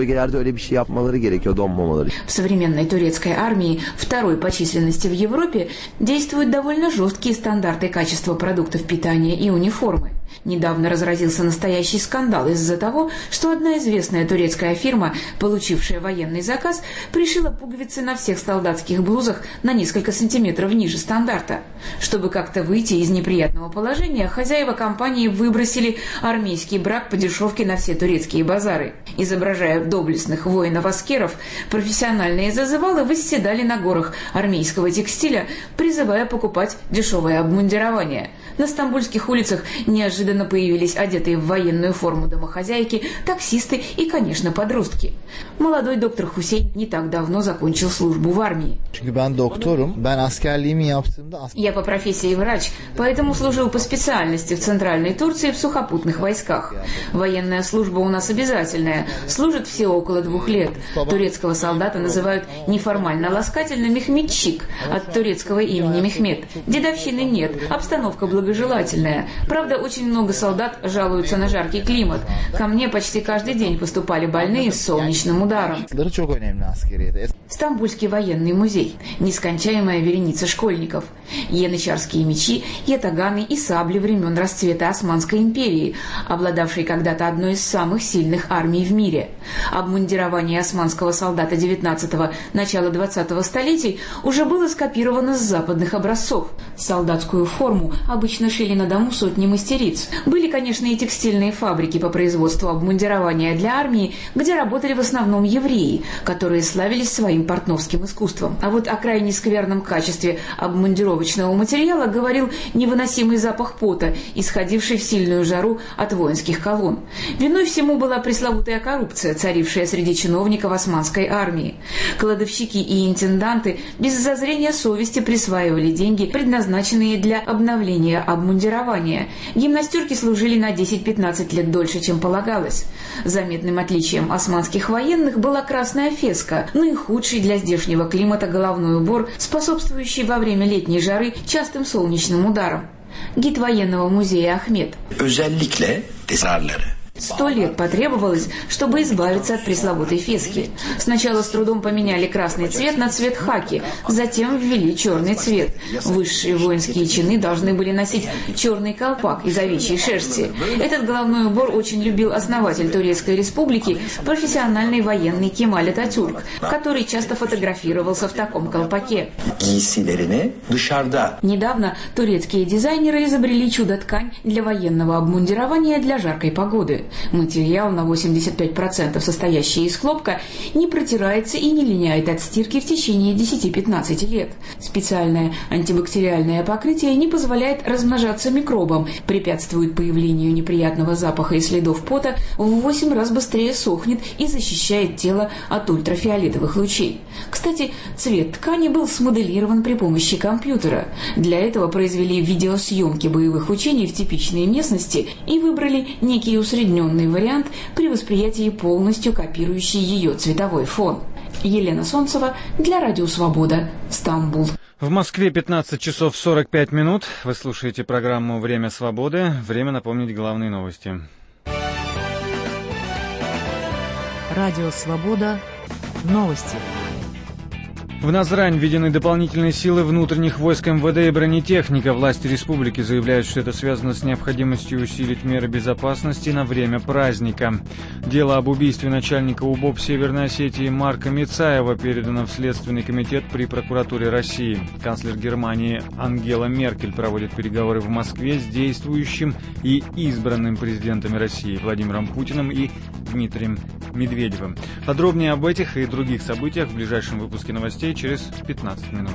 современной турецкой армии, второй по численности в Европе, действуют довольно жесткие стандарты качества продуктов питания и униформы. Недавно разразился настоящий скандал из-за того, что одна известная турецкая фирма, получившая военный заказ, пришила пуговицы на всех солдатских блузах на несколько сантиметров ниже стандарта. Чтобы как-то выйти из неприятного положения, хозяева компании выбросили армейский брак по дешевке на все турецкие базары. Изображая доблестных воинов-аскеров, профессиональные зазывалы восседали на горах армейского текстиля, призывая покупать дешевое обмундирование. На стамбульских улицах неожиданно появились одетые в военную форму домохозяйки, таксисты и, конечно, подростки. Молодой доктор Хусейн не так давно закончил службу в армии. Я по профессии врач, поэтому служил по специальности в Центральной Турции в сухопутных войсках. Военная служба у нас обязательная, служат все около 2 лет. Турецкого солдата называют неформально ласкательно Мехметчик, от турецкого имени Мехмед. Дедовщины нет, обстановка благожелательная. Правда, очень много солдат жалуются на жаркий климат. Ко мне почти каждый день поступали больные с солнечным ударом. Стамбульский военный музей. Нескончаемая вереница школьников. Янычарские мечи, ятаганы и сабли времен расцвета Османской империи, обладавшей когда-то одной из самых сильных армий в мире. Обмундирование османского солдата 19-го, начала 20-го столетий уже было скопировано с западных образцов. Солдатскую форму обычно шили на дому сотни мастериц. Были, конечно, и текстильные фабрики по производству обмундирования для армии, где работали в основном евреи, которые славились своим портновским искусством. А вот о крайне скверном качестве обмундировочного материала говорил невыносимый запах пота, исходивший в сильную жару от воинских колонн. Виной всему была пресловутая коррупция, царившая среди чиновников османской армии. Кладовщики и интенданты без зазрения совести присваивали деньги, предназначенные для обновления обмундирования. Гимнастерки служили на 10-15 лет дольше, чем полагалось. Заметным отличием османских военных была красная феска, наихудший для здешнего климата головной убор, способствующий во время летней жары частым солнечным ударам. Гид военного музея Ахмед. 100 лет потребовалось, чтобы избавиться от пресловутой фески. Сначала с трудом поменяли красный цвет на цвет хаки, затем ввели черный цвет. Высшие воинские чины должны были носить черный колпак из овечьей шерсти. Этот головной убор очень любил основатель Турецкой республики, профессиональный военный Кемаль Ататюрк, который часто фотографировался в таком колпаке. Недавно турецкие дизайнеры изобрели чудо-ткань для военного обмундирования для жаркой погоды. Материал, на 85% состоящий из хлопка, не протирается и не линяет от стирки в течение 10-15 лет. Специальное антибактериальное покрытие не позволяет размножаться микробам, препятствует появлению неприятного запаха и следов пота, в 8 раз быстрее сохнет и защищает тело от ультрафиолетовых лучей. Кстати, цвет ткани был смоделирован при помощи компьютера. Для этого произвели видеосъемки боевых учений в типичной местности и выбрали некий усредненный вариант при восприятии, полностью копирующий ее цветовой фон. Елена Солнцева для Радио Свобода, Стамбул. В Москве 15 часов 45 минут. Вы слушаете программу «Время свободы». Время напомнить главные новости. Радио Свобода. Новости. В Назрань введены дополнительные силы внутренних войск МВД и бронетехника. Власти республики заявляют, что это связано с необходимостью усилить меры безопасности на время праздника. Дело об убийстве начальника УБОП Северной Осетии Марка Мицаева передано в Следственный комитет при прокуратуре России. Канцлер Германии Ангела Меркель проводит переговоры в Москве с действующим и избранным президентами России Владимиром Путиным и Дмитрием Медведевым. Подробнее об этих и других событиях в ближайшем выпуске новостей через 15 минут.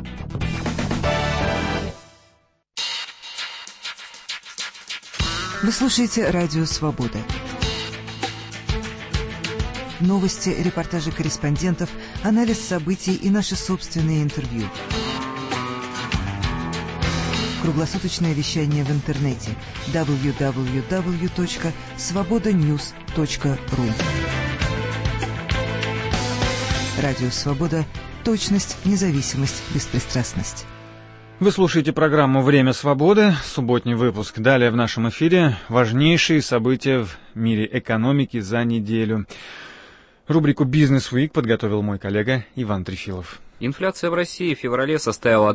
Вы слушаете Радио Свобода. Новости, репортажи корреспондентов, анализ событий и наши собственные интервью. Круглосуточное вещание в интернете www.svobodanews.ru. Радио Свобода. Точность, независимость, беспристрастность. Вы слушаете программу «Время свободы», субботний выпуск. Далее в нашем эфире важнейшие события в мире экономики за неделю. Рубрику «Бизнес Week» подготовил мой коллега Иван Трефилов. Инфляция в России в феврале составила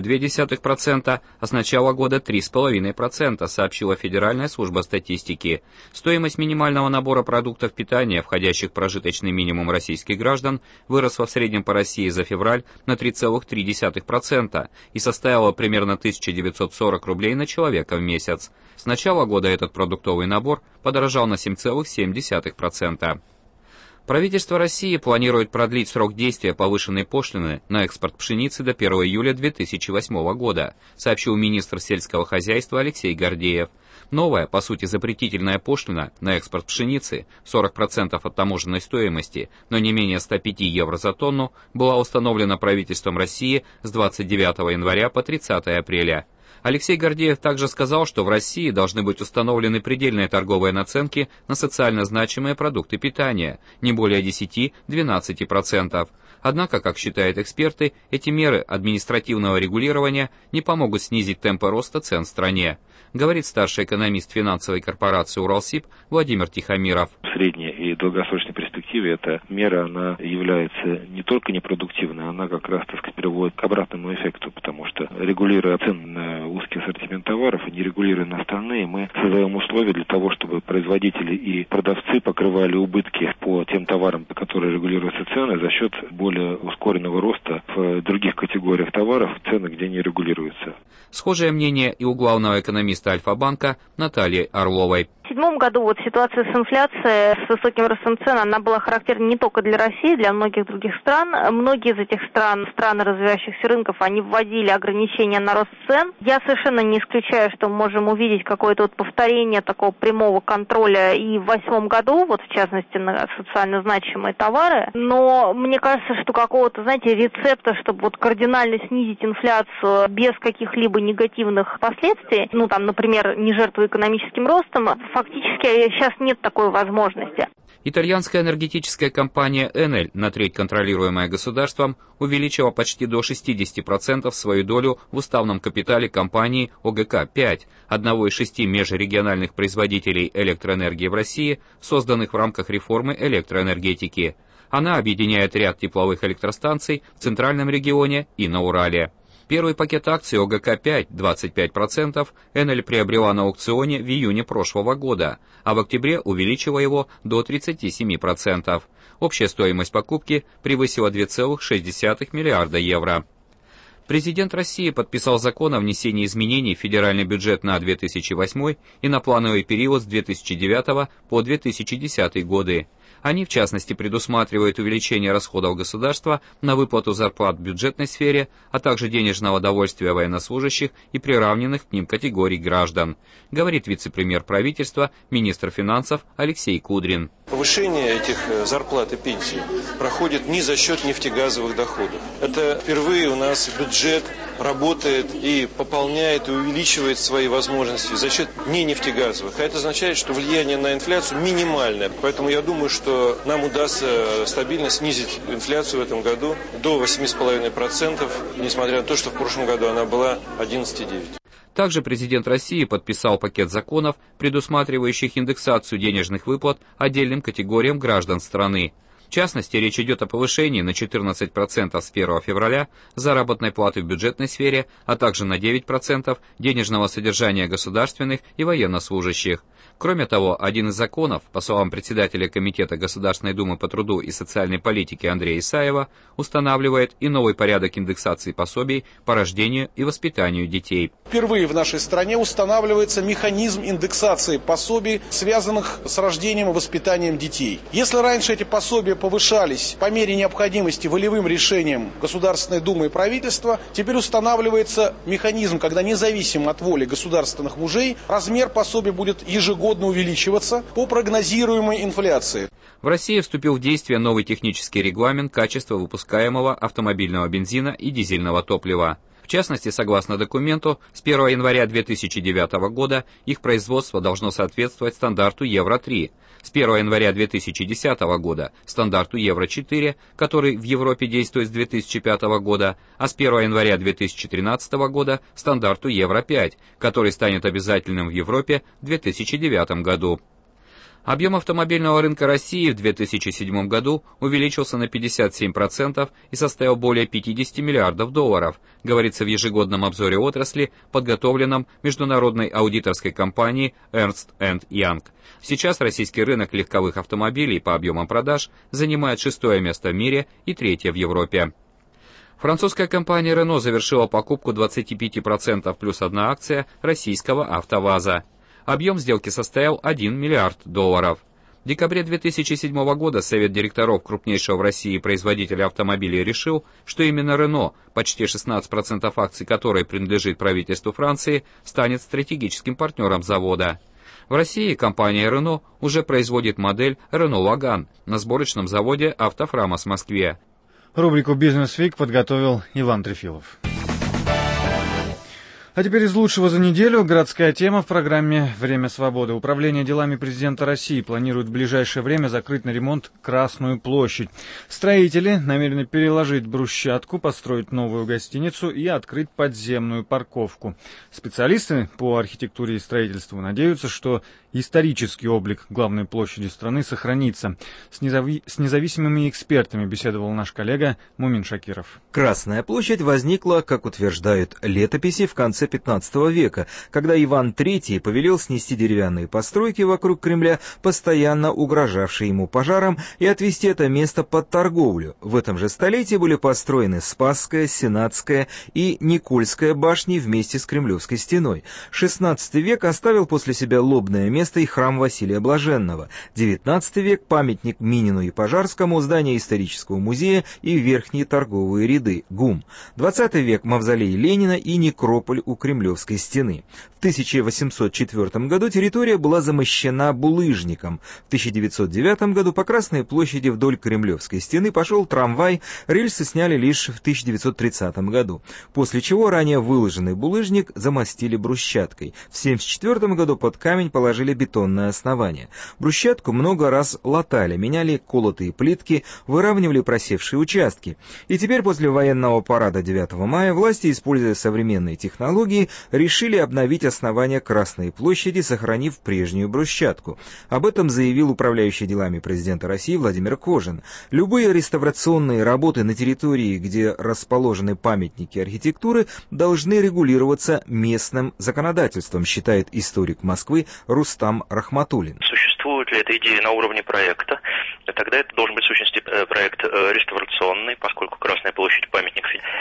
1,2%, а с начала года 3,5%, сообщила Федеральная служба статистики. Стоимость минимального набора продуктов питания, входящих в прожиточный минимум российских граждан, выросла в среднем по России за февраль на 3,3% и составила примерно 1940 рублей на человека в месяц. С начала года этот продуктовый набор подорожал на 7,7%. Правительство России планирует продлить срок действия повышенной пошлины на экспорт пшеницы до 1 июля 2008 года, сообщил министр сельского хозяйства Алексей Гордеев. Новая, по сути, запретительная пошлина на экспорт пшеницы, 40% от таможенной стоимости, но не менее 105 евро за тонну, была установлена правительством России с 29 января по 30 апреля. Алексей Гордеев также сказал, что в России должны быть установлены предельные торговые наценки на социально значимые продукты питания, не более 10-12%. Однако, как считают эксперты, эти меры административного регулирования не помогут снизить темпы роста цен в стране, говорит старший экономист финансовой корпорации «Уралсиб» Владимир Тихомиров. В средней и долгосрочной перспективе эта мера, она является не только непродуктивной, она как раз, так сказать, приводит к обратному эффекту, потому что, регулируя цены на узкий ассортимент товаров и не регулируя на остальные, мы создаем условия для того, чтобы производители и продавцы покрывали убытки по тем товарам, по которым регулируются цены, за счет более ускоренного роста в других категориях товаров, цены, где не регулируются. Схожее мнение и у главного экономиста Альфа-банка Натальи Орловой. В 2007 году ситуация с инфляцией, с высоким ростом цен, она была характерна не только для России, для многих других стран. Многие из этих стран, страны развивающихся рынков, они вводили ограничения на рост цен. Я совершенно не исключаю, что мы можем увидеть какое-то повторение такого прямого контроля и в 2008 году, в частности, на социально значимые товары. Но мне кажется, что какого-то, рецепта, чтобы кардинально снизить инфляцию без каких-либо негативных последствий, например, не жертвуя экономическим ростом, фактически сейчас нет такой возможности. Итальянская энергетическая компания Enel, на треть контролируемая государством, увеличила почти до 60% свою долю в уставном капитале компании ОГК-5, одного из 6 межрегиональных производителей электроэнергии в России, созданных в рамках реформы электроэнергетики. Она объединяет ряд тепловых электростанций в Центральном регионе и на Урале. Первый пакет акций ОГК-5, 25%, Enel приобрела на аукционе в июне прошлого года, а в октябре увеличила его до 37%. Общая стоимость покупки превысила 2,6 миллиарда евро. Президент России подписал закон о внесении изменений в федеральный бюджет на 2008 и на плановый период с 2009 по 2010 годы. Они, в частности, предусматривают увеличение расходов государства на выплату зарплат в бюджетной сфере, а также денежного довольствия военнослужащих и приравненных к ним категорий граждан, говорит вице-премьер правительства, министр финансов Алексей Кудрин. Повышение этих зарплат и пенсий проходит не за счет нефтегазовых доходов. Это впервые у нас бюджет работает и пополняет и увеличивает свои возможности за счет не нефтегазовых. А это означает, что влияние на инфляцию минимальное. Поэтому я думаю, что нам удастся стабильно снизить инфляцию в этом году до 8,5%, несмотря на то, что в прошлом году она была 11,9%. Также президент России подписал пакет законов, предусматривающих индексацию денежных выплат отдельным категориям граждан страны. В частности, речь идет о повышении на 14% с 1 февраля заработной платы в бюджетной сфере, а также на 9% денежного содержания государственных и военнослужащих. Кроме того, один из законов, по словам председателя Комитета Государственной Думы по труду и социальной политике Андрея Исаева, устанавливает и новый порядок индексации пособий по рождению и воспитанию детей. Впервые в нашей стране устанавливается механизм индексации пособий, связанных с рождением и воспитанием детей. Если раньше эти пособия повышались по мере необходимости волевым решением Государственной Думы и правительства, теперь устанавливается механизм, когда независимо от воли государственных мужей размер пособия будет ежегодно увеличиваться по прогнозируемой инфляции. В России вступил в действие новый технический регламент качества выпускаемого автомобильного бензина и дизельного топлива. В частности, согласно документу, с 1 января 2009 года их производство должно соответствовать стандарту Евро-3, с 1 января 2010 года стандарту Евро-4, который в Европе действует с 2005 года, а с 1 января 2013 года стандарту Евро-5, который станет обязательным в Европе в 2009 году. Объем автомобильного рынка России в 2007 году увеличился на 57% и составил более 50 миллиардов долларов, говорится в ежегодном обзоре отрасли, подготовленном международной аудиторской компанией Ernst & Young. Сейчас российский рынок легковых автомобилей по объемам продаж занимает 6-е место в мире и 3-е в Европе. Французская компания Renault завершила покупку 25% плюс 1 акция российского АвтоВАЗа. Объем сделки составил 1 миллиард долларов. В декабре 2007 года Совет директоров крупнейшего в России производителя автомобилей решил, что именно Renault, почти 16% акций которой принадлежит правительству Франции, станет стратегическим партнером завода. В России компания Renault уже производит модель Renault Logan на сборочном заводе «Автофрамос» в Москве. Рубрику «Бизнес Вик» подготовил Иван Трефилов. А теперь из лучшего за неделю городская тема в программе «Время свободы». Управление делами президента России планирует в ближайшее время закрыть на ремонт Красную площадь. Строители намерены переложить брусчатку, построить новую гостиницу и открыть подземную парковку. Специалисты по архитектуре и строительству надеются, что исторический облик главной площади страны сохранится. С независимыми экспертами беседовал наш коллега Мумин Шакиров. Красная площадь возникла, как утверждают летописи, в конце XV века, когда Иван III повелел снести деревянные постройки вокруг Кремля, постоянно угрожавшие ему пожаром, и отвести это место под торговлю. В этом же столетии были построены Спасская, Сенатская и Никольская башни вместе с Кремлевской стеной. XVI век оставил после себя Лобное место и храм Василия Блаженного. XIX век — памятник Минину и Пожарскому, здание исторического музея и верхние торговые ряды, ГУМ. XX век — мавзолей Ленина и некрополь у Кремлевской стены. В 1804 году территория была замощена булыжником. В 1909 году по Красной площади вдоль Кремлевской стены пошел трамвай, рельсы сняли лишь в 1930 году, после чего ранее выложенный булыжник замостили брусчаткой. В 1974 году под камень положили бетонное основание. Брусчатку много раз латали, меняли колотые плитки, выравнивали просевшие участки. И теперь после военного парада 9 мая власти, используя современные технологии, решили обновить основание Красной площади, сохранив прежнюю брусчатку. Об этом заявил управляющий делами президента России Владимир Кожин. Любые реставрационные работы на территории, где расположены памятники архитектуры, должны регулироваться местным законодательством, считает историк Москвы Рустам Рахматуллин. Существует ли эта идея на уровне проекта? Тогда это должен быть в сущности проект реставрационный, поскольку Красная площадь — памятник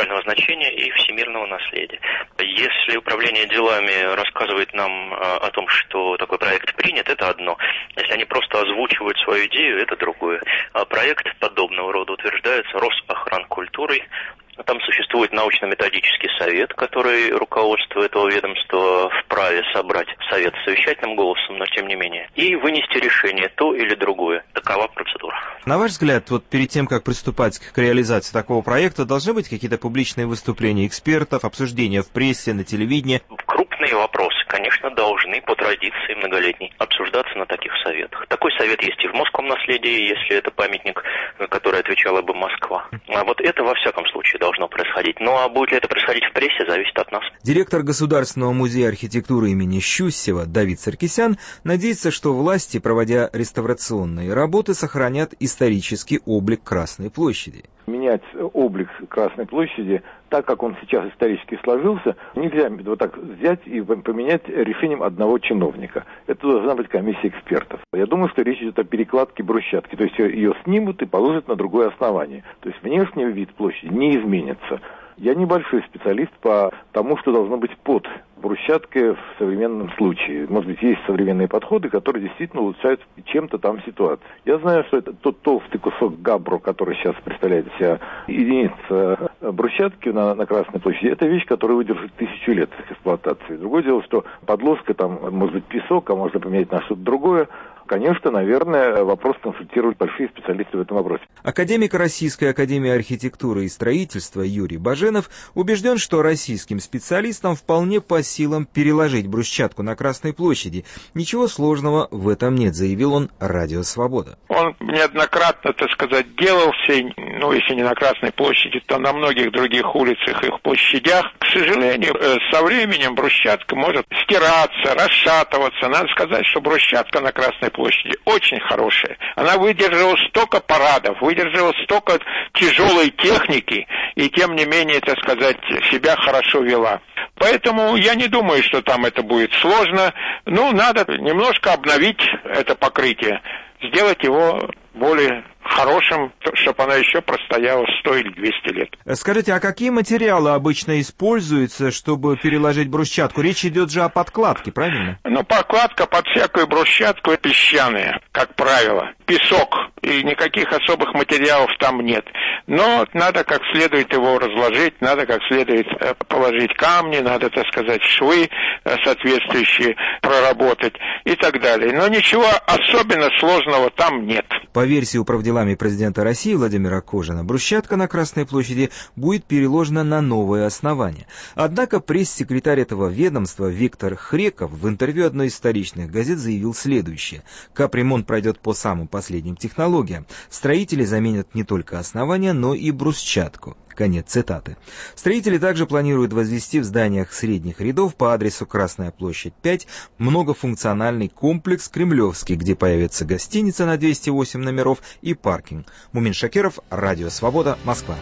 национального значения и всемирного наследия. Если управление делами рассказывает нам о том, что такой проект принят, это одно. Если они просто озвучивают свою идею, это другое. А проект подобного рода утверждается Росохранкультурой. Там существует научно-методический совет, который руководство этого ведомства вправе собрать совет с совещательным голосом, но тем не менее, и вынести решение то или другое. Такова процедура. На ваш взгляд, вот перед тем, как приступать к реализации такого проекта, должны быть какие-то публичные выступления экспертов, обсуждения в прессе, на телевидении? Крупные вопросы, конечно, должны по традиции многолетней обсуждаться на таких советах. Такой совет есть и в Московском наследии, если это памятник, который отвечала бы Москва. А вот это во всяком случае должно происходить. Ну а будет ли это происходить в прессе, зависит от нас. Директор Государственного музея архитектуры имени Щусева Давид Саркисян надеется, что власти, проводя реставрационные работы, сохранят исторический облик Красной площади. Менять облик Красной площади так, как он сейчас исторически сложился, нельзя вот так взять и поменять решением одного чиновника. Это должна быть комиссия экспертов. Я думаю, что речь идет о перекладке брусчатки, то есть ее снимут и положат на другое основание. То есть внешний вид площади не изменится. Я небольшой специалист по тому, что должно быть под брусчаткой в современном случае. Может быть, есть современные подходы, которые действительно улучшают чем-то там ситуацию. Я знаю, что это тот толстый кусок габбро, который сейчас представляет из себя единица брусчатки на Красной площади, это вещь, которая выдержит 1000 лет эксплуатации. Другое дело, что подложка там может быть песок, а можно поменять на что-то другое. Конечно, наверное, вопрос консультируют большие специалисты в этом вопросе. Академик Российской академии архитектуры и строительства Юрий Баженов убежден, что российским специалистам вполне по силам переложить брусчатку на Красной площади. Ничего сложного в этом нет, заявил он «Радио Свобода». Он неоднократно, так сказать, делался, если не на Красной площади, то на многих других улицах и площадях. К сожалению, со временем брусчатка может стираться, расшатываться. Надо сказать, что брусчатка на Красной площади очень хорошая. Она выдержала столько парадов, выдержала столько тяжелой техники и, тем не менее, так сказать, себя хорошо вела. Поэтому я не думаю, что там это будет сложно. Надо немножко обновить это покрытие, сделать его более хорошим, чтобы она еще простояла 100 или 200 лет. Скажите, а какие материалы обычно используются, чтобы переложить брусчатку? Речь идет же о подкладке, правильно? Подкладка под всякую брусчатку песчаная, как правило. Песок, и никаких особых материалов там нет. Но надо как следует его разложить, надо как следует положить камни, надо, так сказать, швы соответствующие проработать и так далее. Но ничего особенно сложного там нет. По версии управделами президента России Владимира Кожина, брусчатка на Красной площади будет переложена на новое основание. Однако пресс-секретарь этого ведомства Виктор Хреков в интервью одной из столичных газет заявил следующее. Капремонт пройдет по самым последним технологиям. Строители заменят не только основание, но и брусчатку. Конец цитаты. Строители также планируют возвести в зданиях средних рядов по адресу Красная площадь 5 многофункциональный комплекс Кремлевский, где появится гостиница на 208 номеров и паркинг. Мумин Шакиров, Радио Свобода, Москва.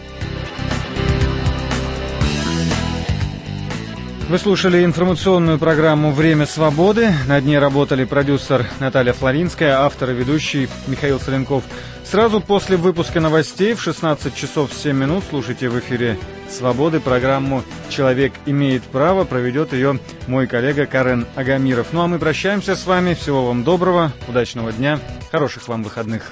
Вы слушали информационную программу «Время свободы». Над ней работали продюсер Наталья Флоринская, автор и ведущий Михаил Соленков. Сразу после выпуска новостей в 16 часов 7 минут слушайте в эфире «Свободы» программу «Человек имеет право». Проведет ее мой коллега Карен Агамиров. А мы прощаемся с вами. Всего вам доброго, удачного дня, хороших вам выходных.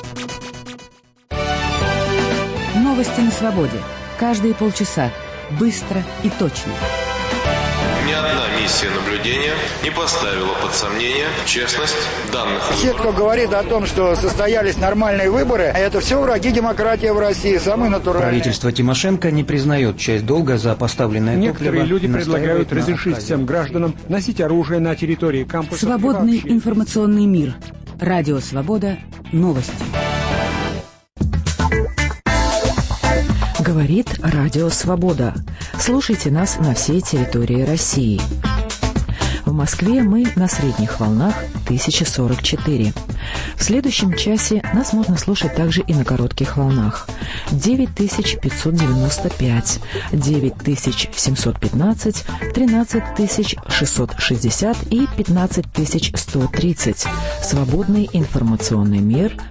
Новости на свободе. Каждые полчаса. Быстро и точно. Ни одна миссия наблюдения не поставила под сомнение честность данных. Все, кто говорит о том, что состоялись нормальные выборы, это все враги демократии в России, самые натуральные. Правительство Тимошенко не признает часть долга за поставленное топливо. Некоторые люди предлагают разрешить всем гражданам носить оружие на территории кампуса. Свободный информационный мир. Радио Свобода. Новости. Говорит Радио Свобода. Слушайте нас на всей территории России. В Москве мы на средних волнах 1044. В следующем часе нас можно слушать также и на коротких волнах 9595, 9715, 13660 и 15130. Свободный информационный мир.